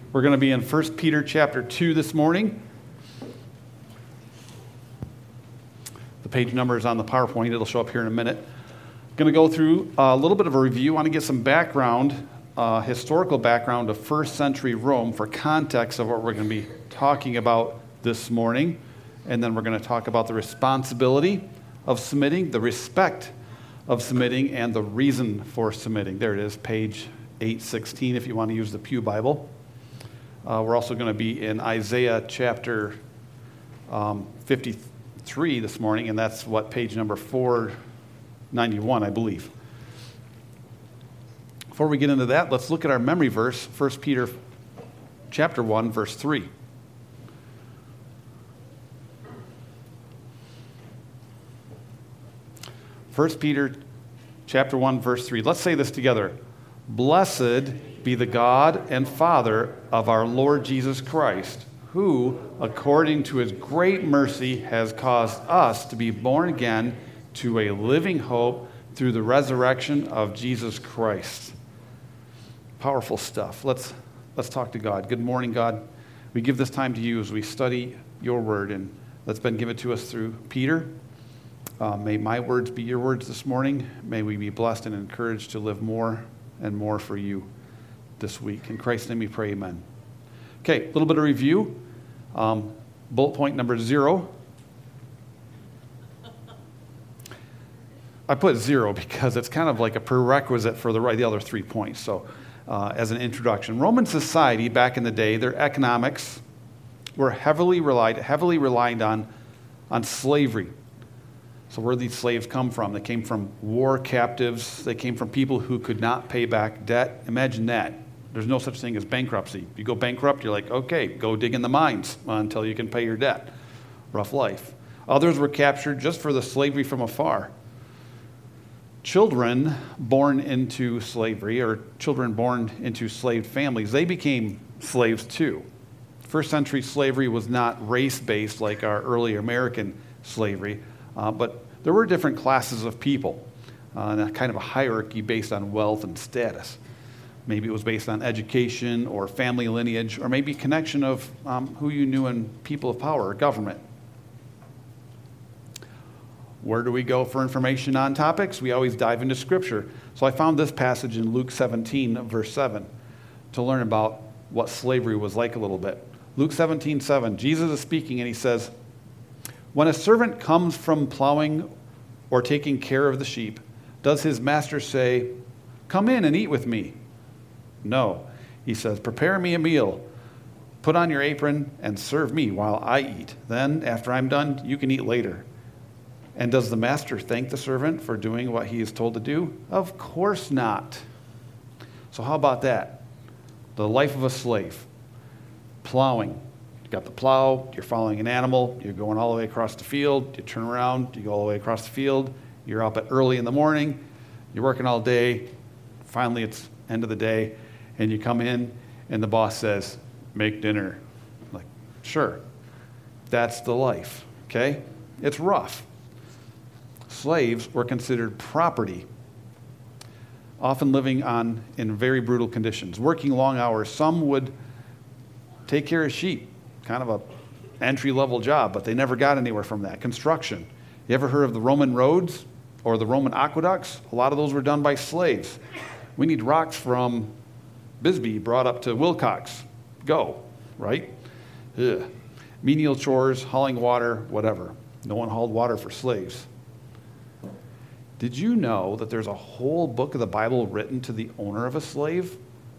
We're going to be in 1 Peter chapter 2 this morning. The page number is on the PowerPoint. It'll show up here in a minute. Going to go through a little bit of a review. I want to get some background, historical background of first century Rome for context of what we're going to be talking about this morning. And then we're going to talk about the responsibility of submitting, the respect of submitting, and the reason for submitting. There it is, page 816 if you want to use the Pew Bible. We're also going to be in Isaiah chapter 53 this morning, and that's what, page number 491, I believe. Before we get into that, let's look at our memory verse, 1 Peter chapter 1, verse 3. First Peter chapter 1, verse 3. Let's say this together. Blessed be the God and Father of our Lord Jesus Christ, who, according to his great mercy, has caused us to be born again to a living hope through the resurrection of Jesus Christ. Powerful stuff. Let's talk to God. Good morning, God. We give this time to you as we study your word, and that's been given to us through Peter. May my words be your words this morning. May we be blessed and encouraged to live more and more for you this week. In Christ's name we pray, amen. Okay, a little bit of review. Bullet point number 0. I put 0 because it's kind of like a prerequisite for the other 3 points. So as an introduction, Roman society back in the day, their economics were heavily relied on slavery. So where did these slaves come from? They came from war captives. They came from people who could not pay back debt. Imagine that. There's no such thing as bankruptcy. If you go bankrupt, you're like, okay, go dig in the mines until you can pay your debt. Rough life. Others were captured just for the slavery from afar. Children born into slavery, or children born into slave families, they became slaves too. First century slavery was not race-based like our early American slavery, but there were different classes of people, and a kind of a hierarchy based on wealth and status. Maybe it was based on education or family lineage, or maybe connection of who you knew in people of power or government. Where do we go for information on topics? We always dive into Scripture. So I found this passage in Luke 17, verse 7, to learn about what slavery was like a little bit. Luke 17:7, Jesus is speaking, and he says, "When a servant comes from plowing or taking care of the sheep, does his master say, 'Come in and eat with me'? No. He says, 'Prepare me a meal. Put on your apron and serve me while I eat. Then, after I'm done, you can eat later.' And does the master thank the servant for doing what he is told to do? Of course not." So how about that? The life of a slave. Plowing. You got the plow, you're following an animal, you're going all the way across the field, you turn around, you go all the way across the field, you're up at early in the morning, you're working all day, finally it's end of the day, and you come in and the boss says, "Make dinner." Like, sure, that's the life, okay? It's rough. Slaves were considered property, often living in very brutal conditions, working long hours. Some would take care of sheep, kind of a entry-level job, but they never got anywhere from that. Construction. You ever heard of the Roman roads or the Roman aqueducts? A lot of those were done by slaves. We need rocks from Bisbee brought up to Wilcox. Go, right? Ugh. Menial chores, hauling water, whatever. No one hauled water for slaves. Did you know that there's a whole book of the Bible written to the owner of a slave?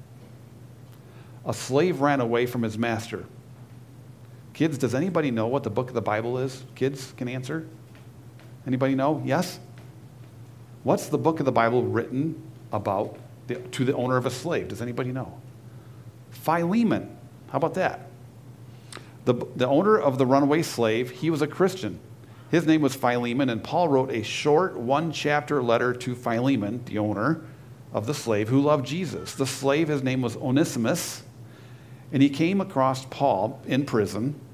A slave ran away from his master. Kids, does anybody know what the book of the Bible is? Kids can answer. Anybody know? Yes? What's the book of the Bible written about to the owner of a slave? Does anybody know? Philemon. How about that? The owner of the runaway slave, he was a Christian. His name was Philemon, and Paul wrote a short 1-chapter letter to Philemon, the owner of the slave, who loved Jesus. The slave, his name was Onesimus, and he came across Paul in prison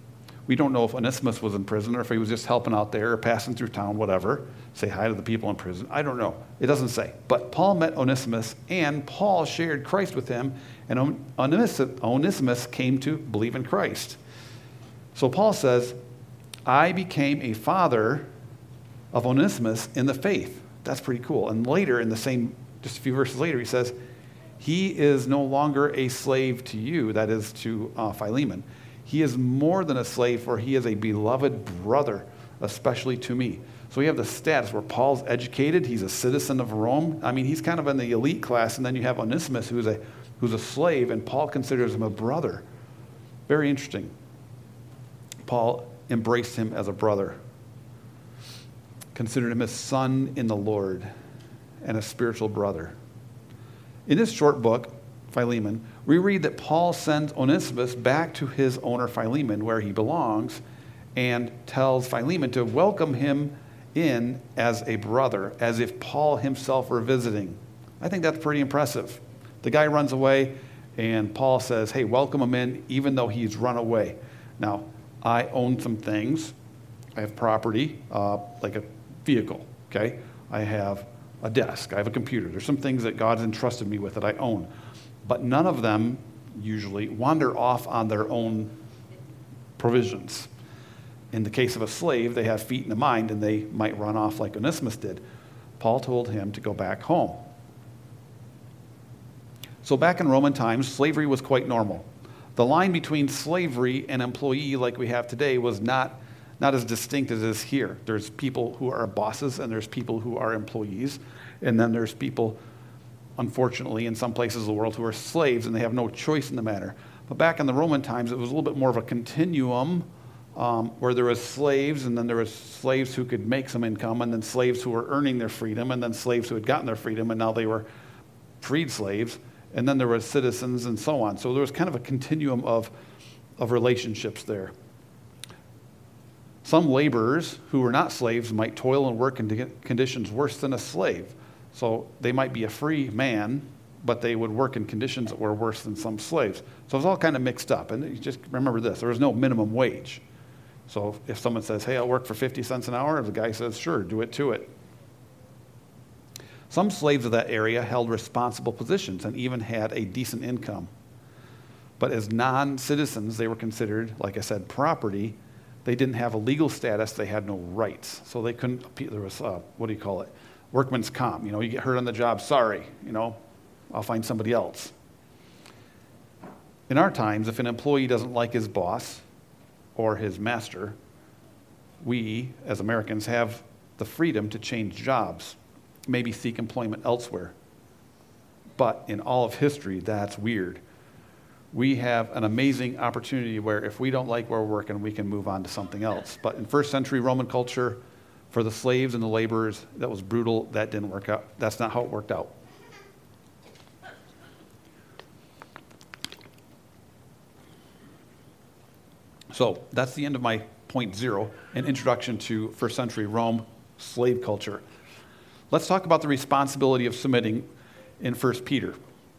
We don't know if Onesimus was in prison or if he was just helping out there or passing through town, whatever. Say hi to the people in prison. I don't know. It doesn't say. But Paul met Onesimus, and Paul shared Christ with him, and Onesimus came to believe in Christ. So Paul says, I became a father of Onesimus in the faith. That's pretty cool. And later, in the same, just a few verses later, he says, he is no longer a slave to you, that is to Philemon. He is more than a slave, for he is a beloved brother, especially to me. So we have the status where Paul's educated. He's a citizen of Rome. I mean, he's kind of in the elite class. And then you have Onesimus, who's a slave, and Paul considers him a brother. Very interesting. Paul embraced him as a brother, considered him a son in the Lord, and a spiritual brother. In this short book, Philemon, we read that Paul sends Onesimus back to his owner Philemon, where he belongs, and tells Philemon to welcome him in as a brother, as if Paul himself were visiting. I think that's pretty impressive. The guy runs away, and Paul says, hey, welcome him in, even though he's run away. Now, I own some things. I have property, like a vehicle, okay? I have a desk. I have a computer. There's some things that God's entrusted me with that I own. But none of them usually wander off on their own provisions. In the case of a slave, they have feet and a mind, and they might run off like Onesimus did. Paul told him to go back home. So back in Roman times, slavery was quite normal. The line between slavery and employee like we have today was not as distinct as it is here. There's people who are bosses, and there's people who are employees, and then there's people, unfortunately, in some places of the world who are slaves, and they have no choice in the matter. But back in the Roman times, it was a little bit more of a continuum where there was slaves, and then there was slaves who could make some income, and then slaves who were earning their freedom, and then slaves who had gotten their freedom, and now they were freed slaves, and then there were citizens and so on. So there was kind of a continuum of relationships there. Some laborers who were not slaves might toil and work in conditions worse than a slave. So they might be a free man, but they would work in conditions that were worse than some slaves. So it's all kind of mixed up. And you just remember this, there was no minimum wage. So if someone says, hey, I'll work for 50 cents an hour, the guy says, sure, do it to it. Some slaves of that area held responsible positions and even had a decent income. But as non-citizens, they were considered, like I said, property. They didn't have a legal status. They had no rights. So they couldn't, there was, workman's comp. You get hurt on the job, sorry, I'll find somebody else. In our times, if an employee doesn't like his boss or his master, we, as Americans, have the freedom to change jobs, maybe seek employment elsewhere. But in all of history, that's weird. We have an amazing opportunity where if we don't like where we're working, we can move on to something else. But in first century Roman culture, for the slaves and the laborers, that was brutal. That didn't work out. That's not how it worked out. So that's the end of my point 0, an introduction to first century Rome slave culture. Let's talk about the responsibility of submitting in 1 Peter.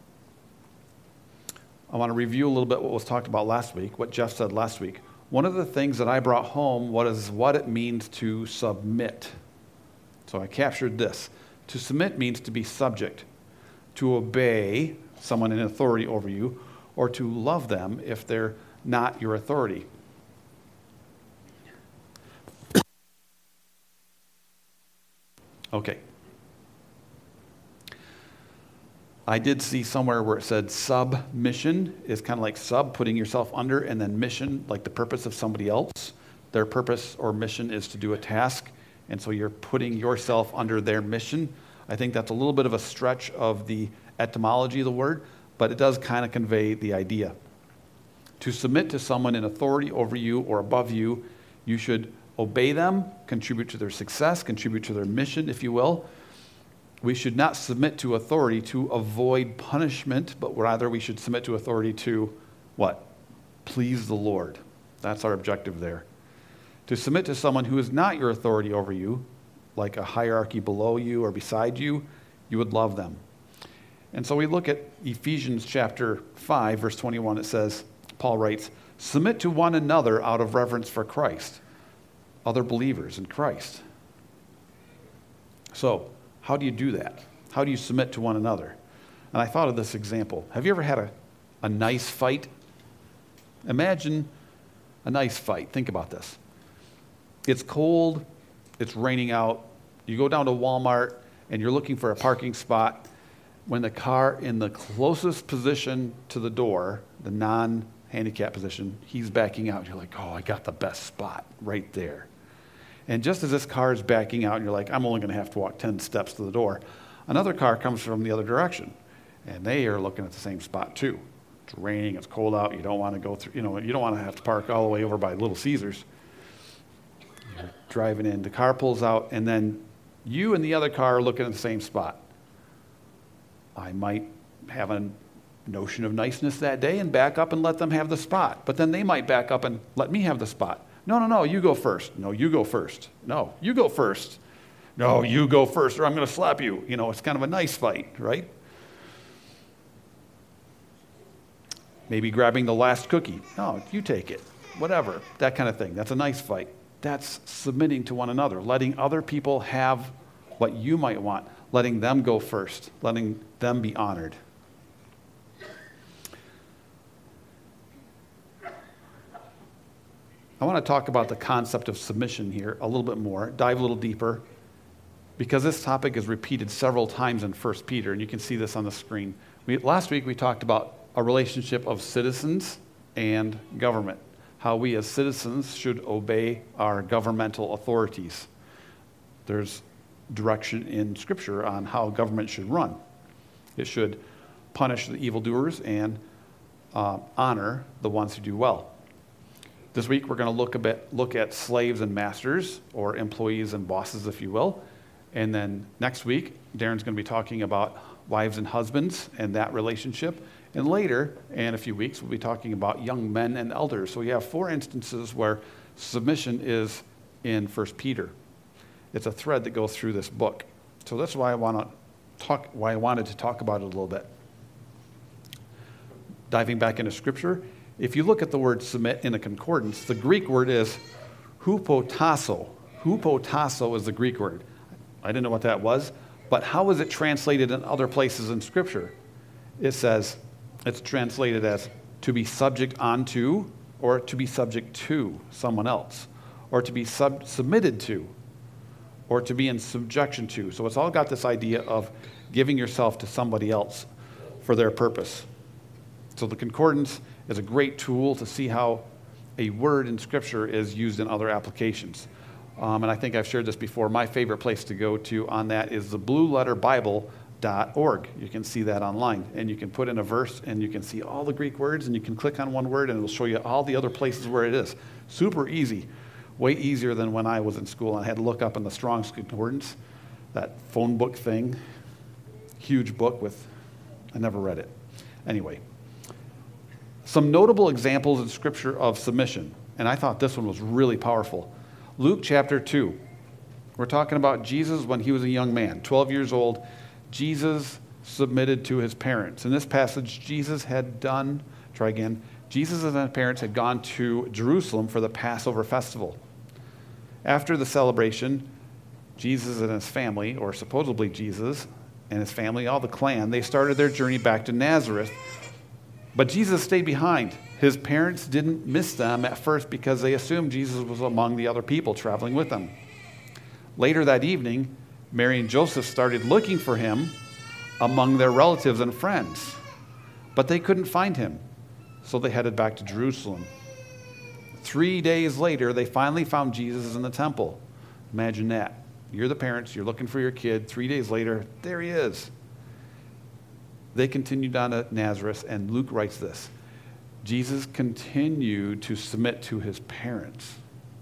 I want to review a little bit what was talked about last week, what Jeff said last week. One of the things that I brought home was what it means to submit. So I captured this. To submit means to be subject, to obey someone in authority over you, or to love them if they're not your authority. Okay. I did see somewhere where it said submission is kind of like putting yourself under, and then mission, like the purpose of somebody else. Their purpose or mission is to do a task, and so you're putting yourself under their mission. I think that's a little bit of a stretch of the etymology of the word, but it does kind of convey the idea. To submit to someone in authority over you or above you, you should obey them, contribute to their success, contribute to their mission, if you will. We should not submit to authority to avoid punishment, but rather we should submit to authority to what? Please the Lord. That's our objective there. To submit to someone who is not your authority over you, like a hierarchy below you or beside you, you would love them. And so we look at Ephesians chapter 5, verse 21. It says, Paul writes, submit to one another out of reverence for Christ, other believers in Christ. So, how do you do that? How do you submit to one another? And I thought of this example. Have you ever had a nice fight? Imagine a nice fight. Think about this. It's cold, it's raining out. You go down to Walmart and you're looking for a parking spot. When the car in the closest position to the door, the non-handicap position, he's backing out. You're like, oh, I got the best spot right there. And just as this car is backing out, and you're like, I'm only going to have to walk 10 steps to the door, another car comes from the other direction, and they are looking at the same spot too. It's raining, it's cold out, you don't want to go through, you don't want to have to park all the way over by Little Caesars. You're driving in, the car pulls out, and then you and the other car are looking at the same spot. I might have a notion of niceness that day and back up and let them have the spot, but then they might back up and let me have the spot. No, you go first. No, you go first. No, you go first. No, you go first, or I'm going to slap you. It's kind of a nice fight, right? Maybe grabbing the last cookie. No, you take it. Whatever, that kind of thing. That's a nice fight. That's submitting to one another, letting other people have what you might want, letting them go first, letting them be honored. I want to talk about the concept of submission here a little bit more, dive a little deeper, because this topic is repeated several times in 1 Peter, and you can see this on the screen. Last week we talked about a relationship of citizens and government, how we as citizens should obey our governmental authorities. There's direction in Scripture on how government should run. It should punish the evildoers and honor the ones who do well. This week we're going to look at slaves and masters, or employees and bosses, if you will. And then next week, Darren's going to be talking about wives and husbands and that relationship. And later, in a few weeks, we'll be talking about young men and elders. So we have 4 instances where submission is in 1 Peter. It's a thread that goes through this book. So that's why I wanted to talk about it a little bit. Diving back into Scripture, if you look at the word submit in a concordance, the Greek word is hupotasso. Hupotasso is the Greek word. I didn't know what that was, but how is it translated in other places in Scripture? It says, it's translated as to be subject unto, or to be subject to someone else, or to be submitted to, or to be in subjection to. So it's all got this idea of giving yourself to somebody else for their purpose. So the concordance is a great tool to see how a word in Scripture is used in other applications. And I think I've shared this before. My favorite place to go to on that is the blueletterbible.org. You can see that online. And you can put in a verse, and you can see all the Greek words, and you can click on one word, and it'll show you all the other places where it is. Super easy. Way easier than when I was in school and I had to look up in the Strong's Concordance, that phone book thing. Huge book I never read it. Anyway. Some notable examples in Scripture of submission, and I thought this one was really powerful. Luke chapter 2. We're talking about Jesus when he was a young man, 12 years old. Jesus submitted to his parents. In this passage, Jesus and his parents had gone to Jerusalem for the Passover festival. After the celebration, Jesus and his family, or supposedly Jesus and his family, all the clan, they started their journey back to Nazareth. But Jesus stayed behind. His parents didn't miss them at first because they assumed Jesus was among the other people traveling with them. Later that evening, Mary and Joseph started looking for him among their relatives and friends. But they couldn't find him, so they headed back to Jerusalem. 3 days later, they finally found Jesus in the temple. Imagine that. You're the parents, you're looking for your kid. 3 days later, there he is. They continued on to Nazareth, and Luke writes this. Jesus continued to submit to his parents.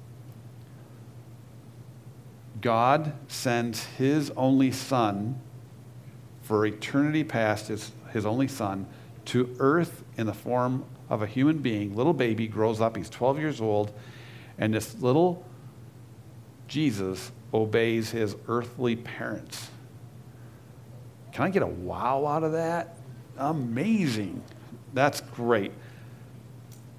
God sends his only son, for eternity past, his only son, to earth in the form of a human being. Little baby grows up, he's 12 years old, and this little Jesus obeys his earthly parents. Can I get a wow out of that? Amazing. That's great.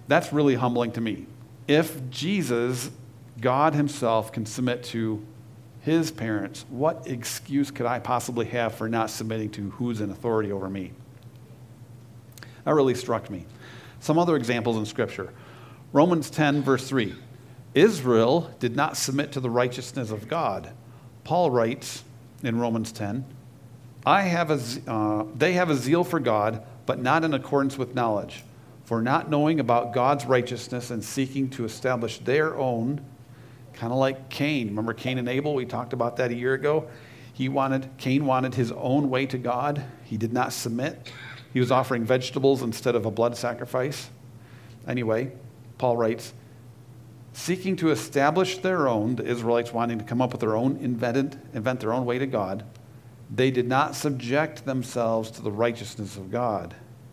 That's really humbling to me. If Jesus, God himself, can submit to his parents, what excuse could I possibly have for not submitting to who's in authority over me? That really struck me. Some other examples in Scripture. Romans 10, verse 3. Israel did not submit to the righteousness of God. Paul writes in Romans 10, they have a zeal for God, but not in accordance with knowledge. For not knowing about God's righteousness and seeking to establish their own, kind of like Cain. Remember Cain and Abel? We talked about that a year ago. Cain wanted his own way to God. He did not submit. He was offering vegetables instead of a blood sacrifice. Anyway, Paul writes, seeking to establish their own, the Israelites wanting to come up with their own, invent their own way to God, they did not subject themselves to the righteousness of God.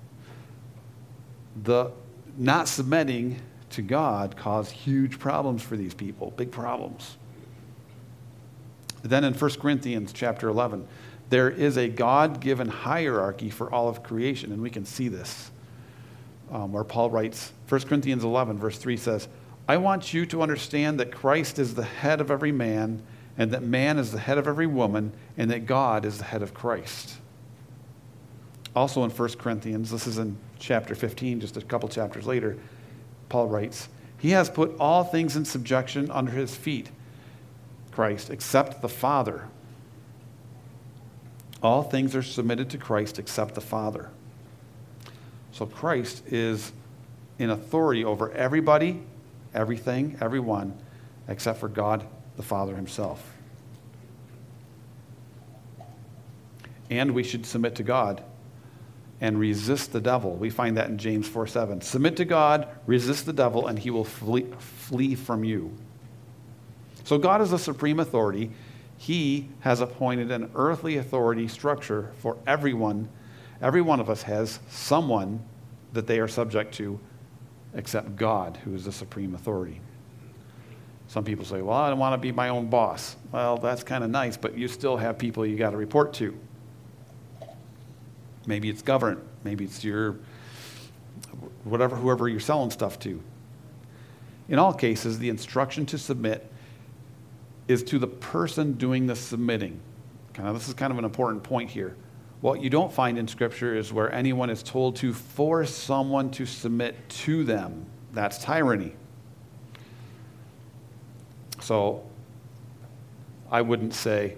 The not submitting to God caused huge problems for these people, big problems. Then in 1 Corinthians chapter 11, there is a God-given hierarchy for all of creation, and we can see this, where Paul writes, 1 Corinthians 11, verse 3 says, I want you to understand that Christ is the head of every man, and that man is the head of every woman, and that God is the head of Christ. Also in 1 Corinthians, this is in chapter 15, just a couple chapters later, Paul writes, he has put all things in subjection under his feet, Christ, except the Father. All things are submitted to Christ except the Father. So Christ is in authority over everybody, everything, everyone, except for God the Father himself. And we should submit to God and resist the devil. We find that in James 4:7. Submit to God, resist the devil, and he will flee from you. So God is the supreme authority. He has appointed an earthly authority structure for everyone. Every one of us has someone that they are subject to except God, who is the supreme authority. Some people say, well, I don't want to be my own boss. Well, that's kind of nice, but you still have people you got to report to. Maybe it's government. Maybe it's your whoever you're selling stuff to. In all cases, the instruction to submit is to the person doing the submitting. This is kind of an important point here. What you don't find in Scripture is where anyone is told to force someone to submit to them. That's tyranny. So I wouldn't say,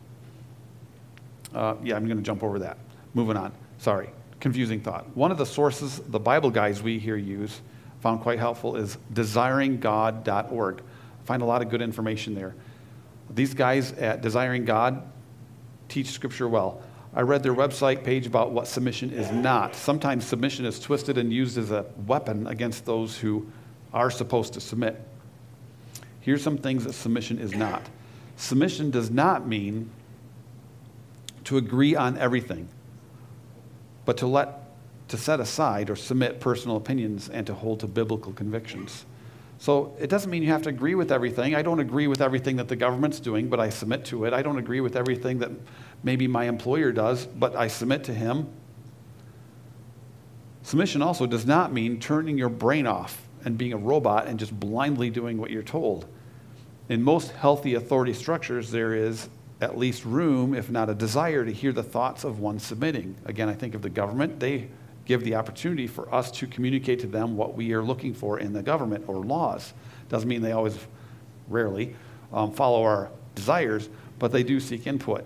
I'm going to jump over that. Moving on. Sorry, confusing thought. One of the sources the Bible guys we here use, found quite helpful, is desiringgod.org. I find a lot of good information there. These guys at Desiring God teach Scripture well. I read their website page about what submission is not. Sometimes submission is twisted and used as a weapon against those who are supposed to submit. Here's some things that submission is not. Submission does not mean to agree on everything, but to set aside or submit personal opinions and to hold to biblical convictions. So it doesn't mean you have to agree with everything. I don't agree with everything that the government's doing, but I submit to it. I don't agree with everything that maybe my employer does, but I submit to him. Submission also does not mean turning your brain off and being a robot and just blindly doing what you're told. In most healthy authority structures, there is at least room, if not a desire, to hear the thoughts of one submitting. Again, I think of the government. They give the opportunity for us to communicate to them what we are looking for in the government or laws. Doesn't mean they always, rarely, follow our desires, but they do seek input.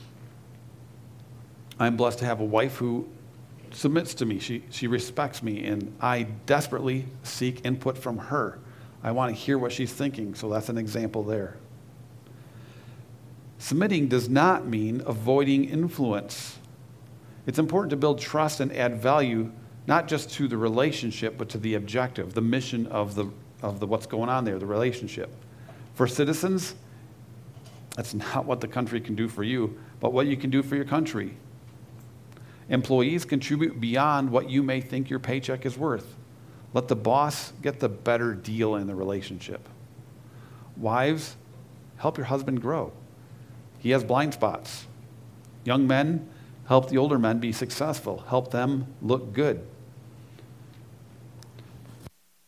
I'm blessed to have a wife who submits to me. She respects me, and I desperately seek input from her. I want to hear what she's thinking, so that's an example there. Submitting does not mean avoiding influence. It's important to build trust and add value, not just to the relationship, but to the objective, the mission of the what's going on there, the relationship. For citizens, that's not what the country can do for you, but what you can do for your country. Employees contribute beyond what you may think your paycheck is worth. Let the boss get the better deal in the relationship. Wives, help your husband grow. He has blind spots. Young men, help the older men be successful. Help them look good.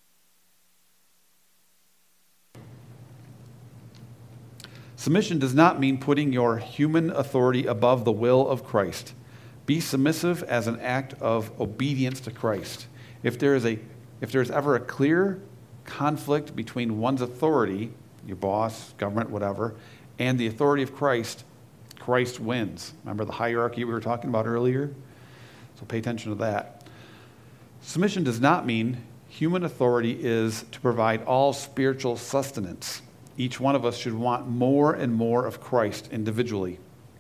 Submission does not mean putting your human authority above the will of Christ. Be submissive as an act of obedience to Christ. If there is ever a clear conflict between one's authority, your boss, government, whatever, and the authority of Christ, Christ wins. Remember the hierarchy we were talking about earlier? So pay attention to that. Submission does not mean human authority is to provide all spiritual sustenance. Each one of us should want more and more of Christ individually.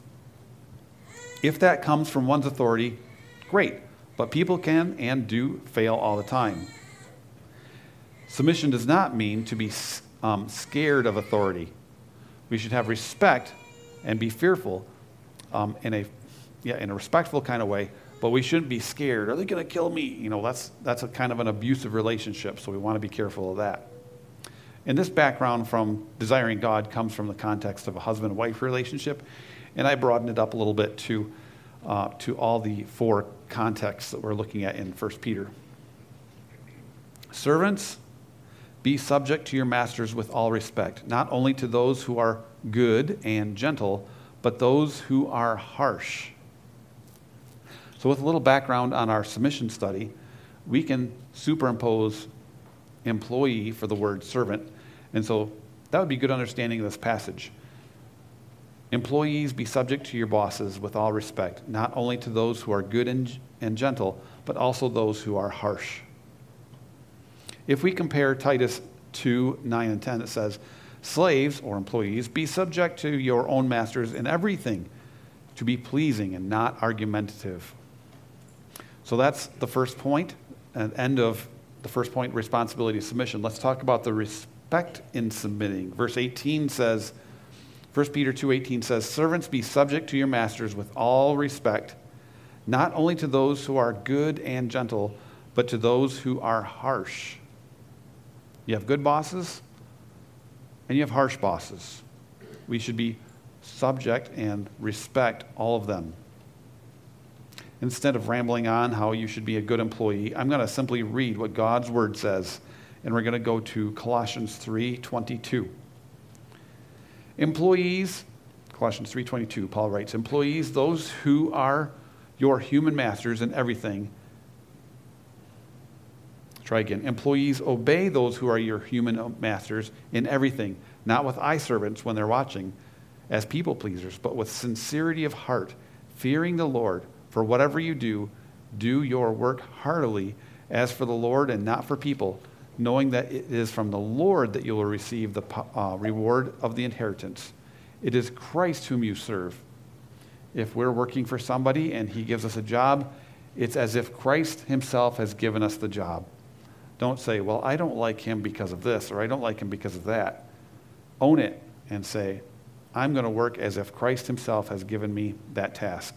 If that comes from one's authority, great. But people can and do fail all the time. Submission does not mean to be scared of authority. We should have respect and be fearful in a respectful kind of way, but we shouldn't be scared. Are they going to kill me? That's a kind of an abusive relationship, so we want to be careful of that. And this background from desiring God comes from the context of a husband-wife relationship, and I broadened it up a little bit to all the four contexts that we're looking at in 1 Peter. Servants, be subject to your masters with all respect, not only to those who are good and gentle, but those who are harsh. So with a little background on our submission study, we can superimpose employee for the word servant. And so that would be good understanding of this passage. Employees, be subject to your bosses with all respect, not only to those who are good and gentle, but also those who are harsh. If we compare Titus 2, 9 and 10, it says, slaves or employees, be subject to your own masters in everything, to be pleasing and not argumentative. So that's the first point, and end of the first point, responsibility, submission. Let's talk about the respect in submitting. Verse 18 says, 1 Peter 2:18 says, servants, be subject to your masters with all respect, not only to those who are good and gentle, but to those who are harsh. You have good bosses, and you have harsh bosses. We should be subject and respect all of them. Instead of rambling on how you should be a good employee, I'm going to simply read what God's word says, and we're going to go to Colossians 3:22. Employees, Colossians 3:22, Paul writes, employees, those who are your human masters in everything. Try again. Employees, obey those who are your human masters in everything, not with eye servants when they're watching, as people pleasers, but with sincerity of heart, fearing the Lord. For whatever you do, do your work heartily, as for the Lord and not for people, knowing that it is from the Lord that you will receive the reward of the inheritance. It is Christ whom you serve. If we're working for somebody and he gives us a job, it's as if Christ himself has given us the job. Don't say, well, I don't like him because of this, or I don't like him because of that. Own it and say, I'm going to work as if Christ himself has given me that task.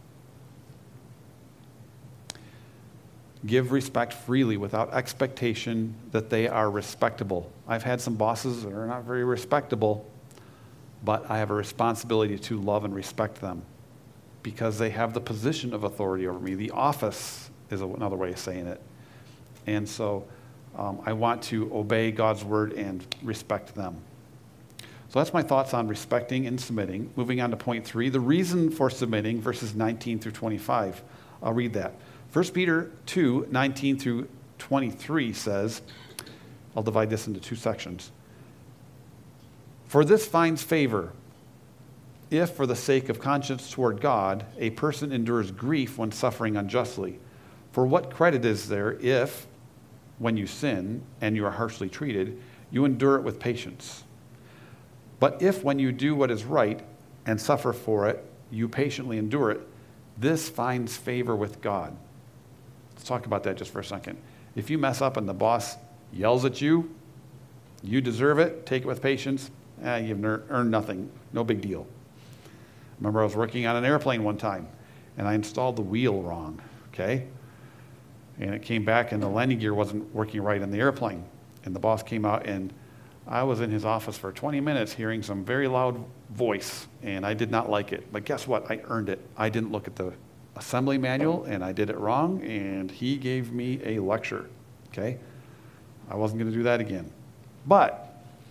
Give respect freely without expectation that they are respectable. I've had some bosses that are not very respectable, but I have a responsibility to love and respect them because they have the position of authority over me. The office is another way of saying it. And so I want to obey God's word and respect them. So that's my thoughts on respecting and submitting. Moving on to point 3, the reason for submitting, verses 19 through 25. I'll read that. 1 Peter 2, 19 through 23 says, I'll divide this into two sections. For this finds favor, if for the sake of conscience toward God, a person endures grief when suffering unjustly. For what credit is there if, when you sin and you are harshly treated, you endure it with patience? But if when you do what is right and suffer for it, you patiently endure it, this finds favor with God. Let's talk about that just for a second. If you mess up and the boss yells at you, you deserve it, take it with patience, you've earned nothing, no big deal. Remember I was working on an airplane one time, and I installed the wheel wrong, okay? And it came back and the landing gear wasn't working right in the airplane. And the boss came out and I was in his office for 20 minutes hearing some very loud voice, and I did not like it. But guess what? I earned it. I didn't look at the assembly manual, and I did it wrong, and he gave me a lecture, okay? I wasn't going to do that again. But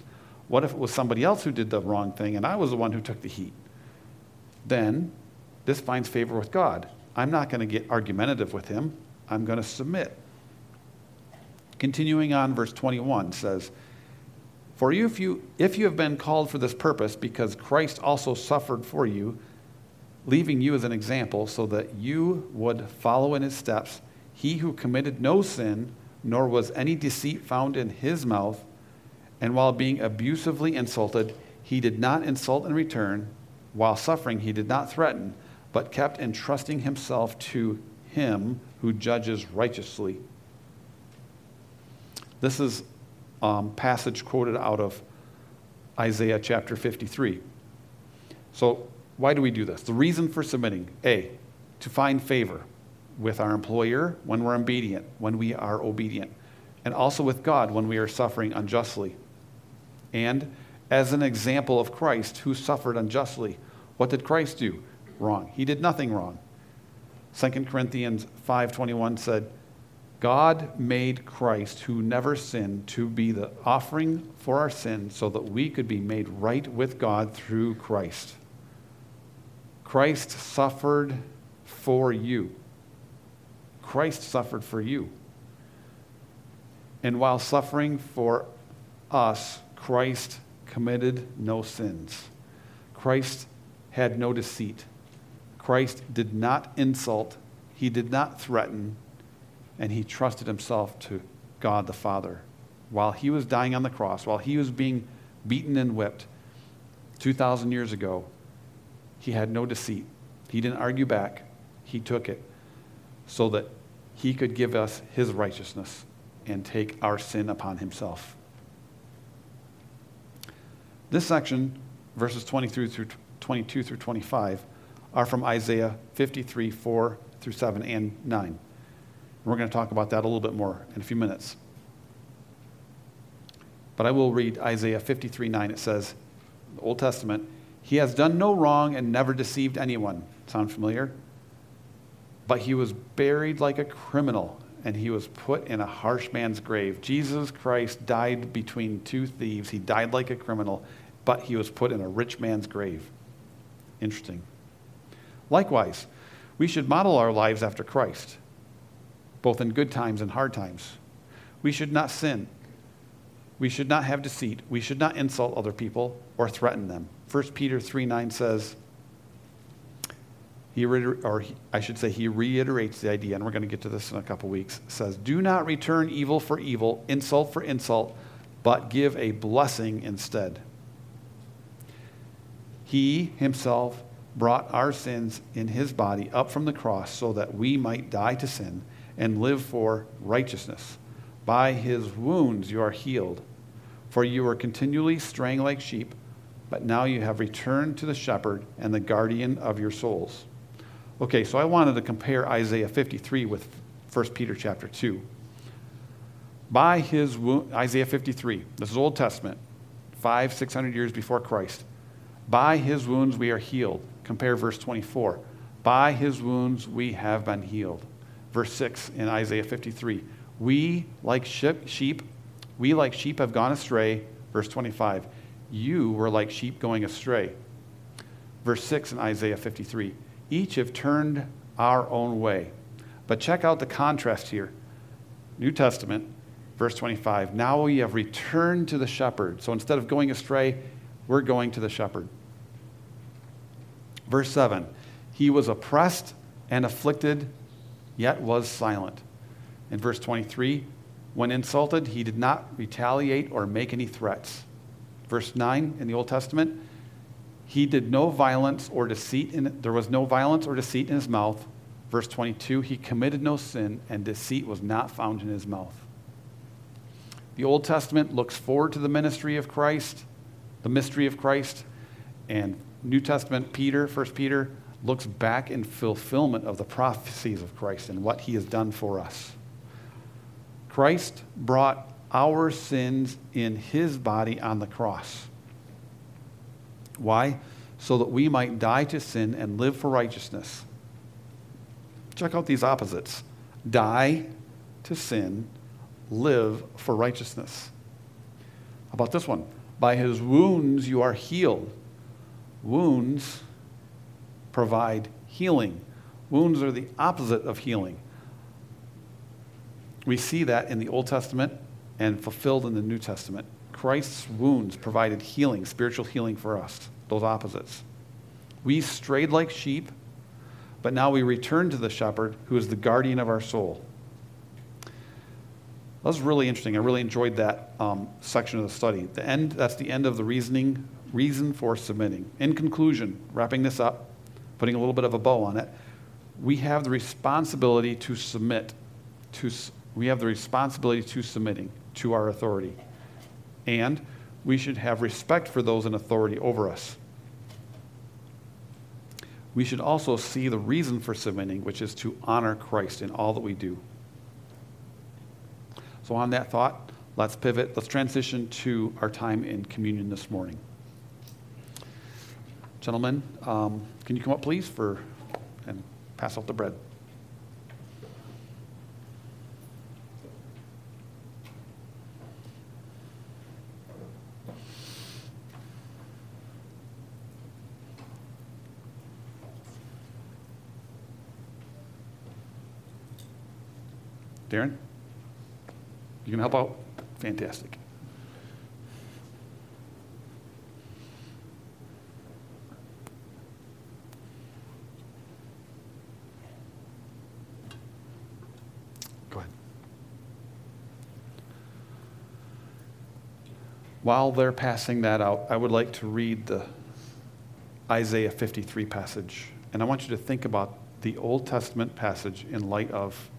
What if it was somebody else who did the wrong thing and I was the one who took the heat? Then this finds favor with God. I'm not going to get argumentative with him. I'm going to submit. Continuing on, verse 21 says, "For you, if you have been called for this purpose, because Christ also suffered for you, leaving you as an example so that you would follow in his steps, he who committed no sin, nor was any deceit found in his mouth, and while being abusively insulted, he did not insult in return. While suffering, he did not threaten, but kept entrusting himself to him who judges righteously." This is a passage quoted out of Isaiah chapter 53. So why do we do this? The reason for submitting: A, to find favor with our employer when we're obedient, and also with God when we are suffering unjustly. And as an example of Christ who suffered unjustly. What did Christ do wrong? He did nothing wrong. 2 Corinthians 5:21 said, "God made Christ, who never sinned, to be the offering for our sins so that we could be made right with God through Christ." Christ suffered for you. Christ suffered for you. And while suffering for us, Christ committed no sins. Christ had no deceit. Christ did not insult. He did not threaten. And he trusted himself to God the Father. While he was dying on the cross, while he was being beaten and whipped 2,000 years ago, he had no deceit. He didn't argue back. He took it so that he could give us his righteousness and take our sin upon himself. This section, verses 22 through 25, are from Isaiah 53, 4 through 7 and 9. We're going to talk about that a little bit more in a few minutes. But I will read Isaiah 53, 9. It says, the Old Testament, "He has done no wrong and never deceived anyone." Sound familiar? "But he was buried like a criminal, and he was put in a harsh man's grave." Jesus Christ died between two thieves. He died like a criminal, but he was put in a rich man's grave. Interesting. Likewise, we should model our lives after Christ, both in good times and hard times. We should not sin. We should not have deceit. We should not insult other people or threaten them. 1 Peter 3:9 says, he reiterates the idea, and we're going to get to this in a couple weeks. It says, "Do not return evil for evil, insult for insult, but give a blessing instead." He himself brought our sins in his body up from the cross so that we might die to sin and live for righteousness. By his wounds you are healed. For you were continually straying like sheep, but now you have returned to the shepherd and the guardian of your souls. Okay, so I wanted to compare Isaiah 53 with 1 Peter chapter 2. By his wound, Isaiah 53, this is Old Testament, 600 years before Christ. By his wounds we are healed. Compare verse 24. By his wounds we have been healed. Verse 6 in Isaiah 53. We like sheep have gone astray. Verse 25. You were like sheep going astray. Verse 6 in Isaiah 53. Each have turned our own way. But check out the contrast here. New Testament, verse 25. Now we have returned to the shepherd. So instead of going astray, we're going to the shepherd. Verse 7. He was oppressed and afflicted, yet was silent. In verse 23, when insulted, he did not retaliate or make any threats. Verse 9 in the Old Testament, he did no violence or deceit there was no violence or deceit in his mouth. Verse 22, he committed no sin and deceit was not found in his mouth. The Old Testament looks forward to the ministry of Christ, the mystery of Christ, and New Testament, 1 Peter, looks back in fulfillment of the prophecies of Christ and what he has done for us. Christ brought our sins in his body on the cross. Why? So that we might die to sin and live for righteousness. Check out these opposites. Die to sin, live for righteousness. How about this one? By his wounds you are healed. Wounds provide healing. Wounds are the opposite of healing. We see that in the Old Testament and fulfilled in the New Testament. Christ's wounds provided healing, spiritual healing for us, those opposites. We strayed like sheep, but now we return to the shepherd who is the guardian of our soul. That was really interesting. I really enjoyed that section of the study. That's the end of the reason for submitting. In conclusion, wrapping this up, putting a little bit of a bow on it, we have the responsibility to submit. We have the responsibility to submitting to our authority. And we should have respect for those in authority over us. We should also see the reason for submitting, which is to honor Christ in all that we do. So on that thought, let's pivot. Let's transition to our time in communion this morning. Gentlemen, can you come up, please, and pass out the bread? Darren? You can help out? Fantastic. Go ahead. While they're passing that out, I would like to read the Isaiah 53 passage. And I want you to think about the Old Testament passage in light of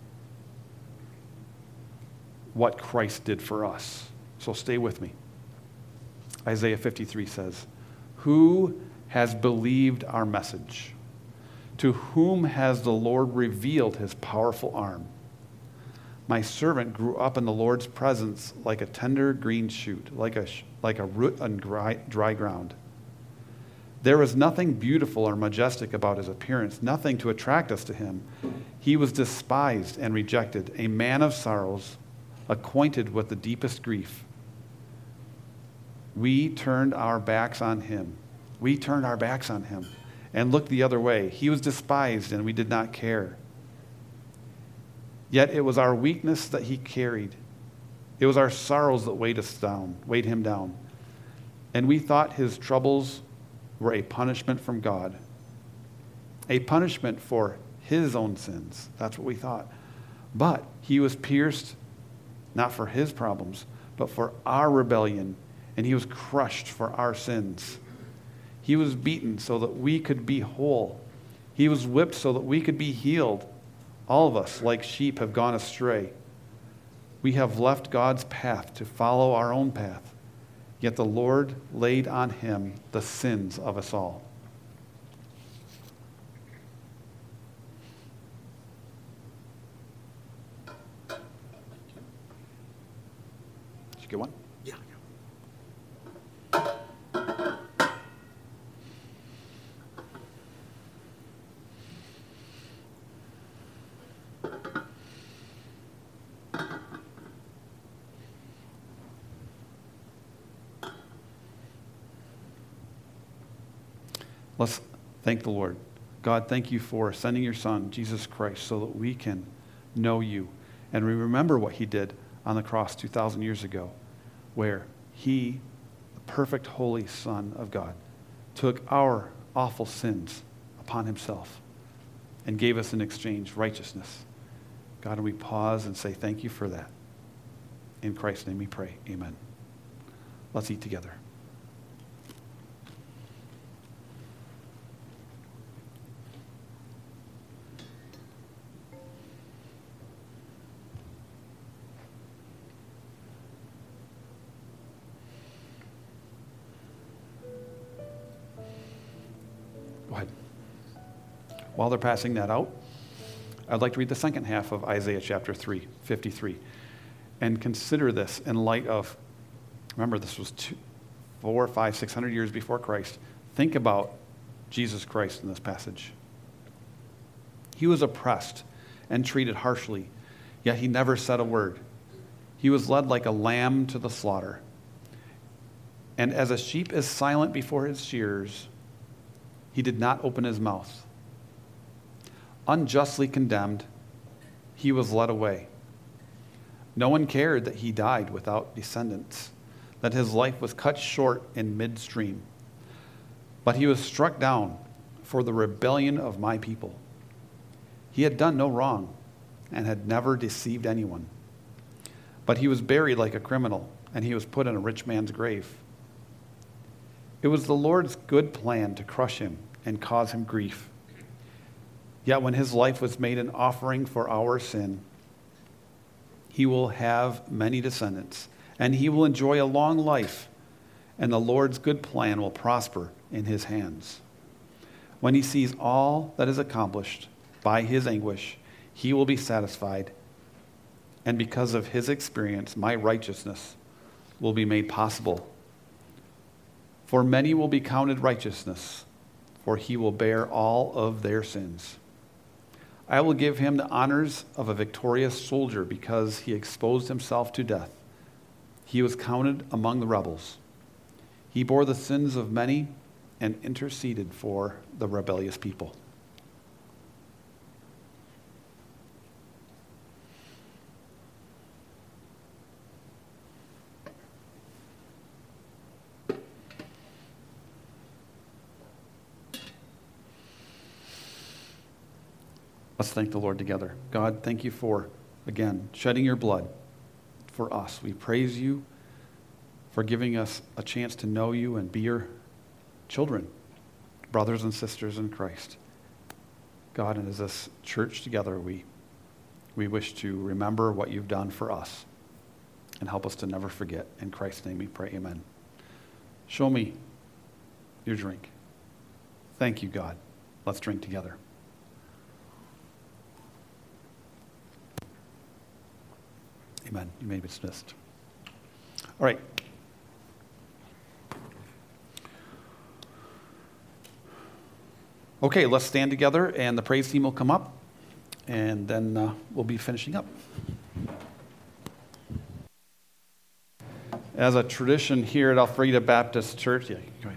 what Christ did for us. So stay with me. Isaiah 53 says, "Who has believed our message? To whom has the Lord revealed his powerful arm? My servant grew up in the Lord's presence like a tender green shoot, like a root on dry ground. There was nothing beautiful or majestic about his appearance, nothing to attract us to him. He was despised and rejected, a man of sorrows, acquainted with the deepest grief. We turned our backs on him. We turned our backs on him and looked the other way. He was despised and we did not care. Yet it was our weakness that he carried. It was our sorrows that weighed him down. And we thought his troubles were a punishment from God, a punishment for his own sins. That's what we thought. But he was pierced not for his problems, but for our rebellion, and he was crushed for our sins. He was beaten so that we could be whole. He was whipped so that we could be healed. All of us, like sheep, have gone astray. We have left God's path to follow our own path, yet the Lord laid on him the sins of us all." Get one? Yeah. Let's thank the Lord. God, thank you for sending your Son, Jesus Christ, so that we can know you. And we remember what he did on the cross 2,000 years ago, where he, the perfect, holy Son of God, took our awful sins upon himself and gave us in exchange righteousness. God, and we pause and say thank you for that. In Christ's name we pray. Amen. Let's eat together. Go ahead. While they're passing that out, I'd like to read the second half of Isaiah chapter 53. And consider this in light of, remember this was 400, 500, 600 years before Christ. Think about Jesus Christ in this passage. He was oppressed and treated harshly, yet he never said a word. He was led like a lamb to the slaughter, And as a sheep is silent before his shearers, he did not open his mouth. Unjustly condemned, he was led away. No one cared that he died without descendants, that his life was cut short in midstream. But he was struck down for the rebellion of my people. He had done no wrong and had never deceived anyone. But he was buried like a criminal, and he was put in a rich man's grave. It was the Lord's good plan to crush him and cause him grief. Yet when his life was made an offering for our sin, he will have many descendants, and he will enjoy a long life, and the Lord's good plan will prosper in his hands. When he sees all that is accomplished by his anguish, he will be satisfied, and because of his experience, my righteousness will be made possible. For many will be counted righteousness, for he will bear all of their sins. I will give him the honors of a victorious soldier because he exposed himself to death. He was counted among the rebels. He bore the sins of many and interceded for the rebellious people. Let's thank the Lord together. God, thank you for, again, shedding your blood for us. We praise you for giving us a chance to know you and be your children, brothers and sisters in Christ. God, and as this church together, we wish to remember what you've done for us and help us to never forget. In Christ's name we pray, amen. Show me your drink. Thank you, God. Let's drink together. Amen. You may be dismissed. All right. Okay, let's stand together, and the praise team will come up, and then we'll be finishing up. As a tradition here at Alfreda Baptist Church,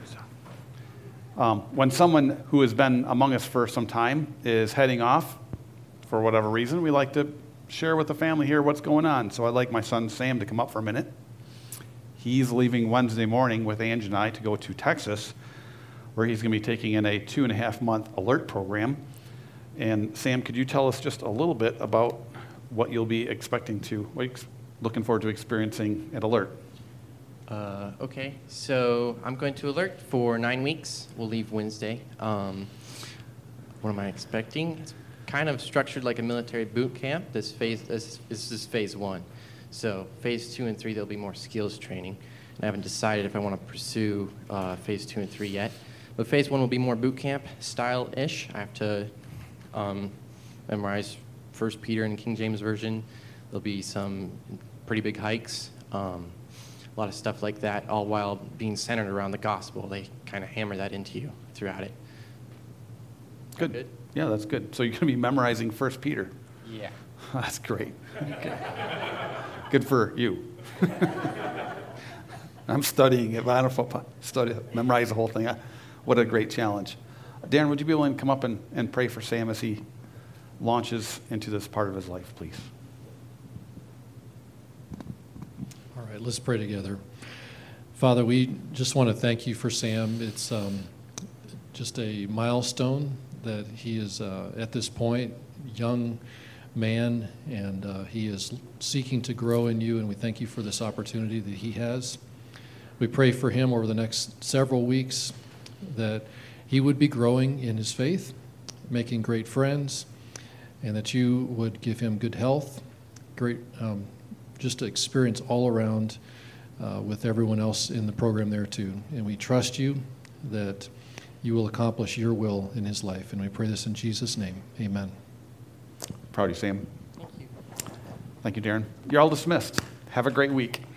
when someone who has been among us for some time is heading off for whatever reason, we like to share with the family here what's going on. So I'd like my son Sam to come up for a minute. He's leaving Wednesday morning with Ange and I to go to Texas, where he's going to be taking in a 2.5-month alert program. And Sam, could you tell us just a little bit about what you'll be looking forward to experiencing at Alert? Okay, so I'm going to Alert for 9 weeks. We'll leave Wednesday. What am I expecting? It's kind of structured like a military boot camp. This is phase 1. So phase 2 and 3, there'll be more skills training. And I haven't decided if I want to pursue phase 2 and 3 yet. But phase 1 will be more boot camp style-ish. I have to memorize 1 Peter in King James Version. There'll be some pretty big hikes, a lot of stuff like that, all while being centered around the gospel. They kind of hammer that into you throughout it. Good. Yeah, that's good. So you're going to be memorizing 1 Peter. Yeah. That's great. Okay. Good for you. I'm studying it, but I don't know if memorize the whole thing. What a great challenge. Darren, would you be willing to come up and pray for Sam as he launches into this part of his life, please? All right, let's pray together. Father, we just want to thank you for Sam. It's just a milestone that he is at this point, young man, and he is seeking to grow in you, and we thank you for this opportunity that he has. We pray for him over the next several weeks that he would be growing in his faith, making great friends, and that you would give him good health, great just experience all around with everyone else in the program there too. And we trust you that you will accomplish your will in his life. And we pray this in Jesus' name. Amen. Proud of you, Sam. Thank you. Thank you, Darren. You're all dismissed. Have a great week.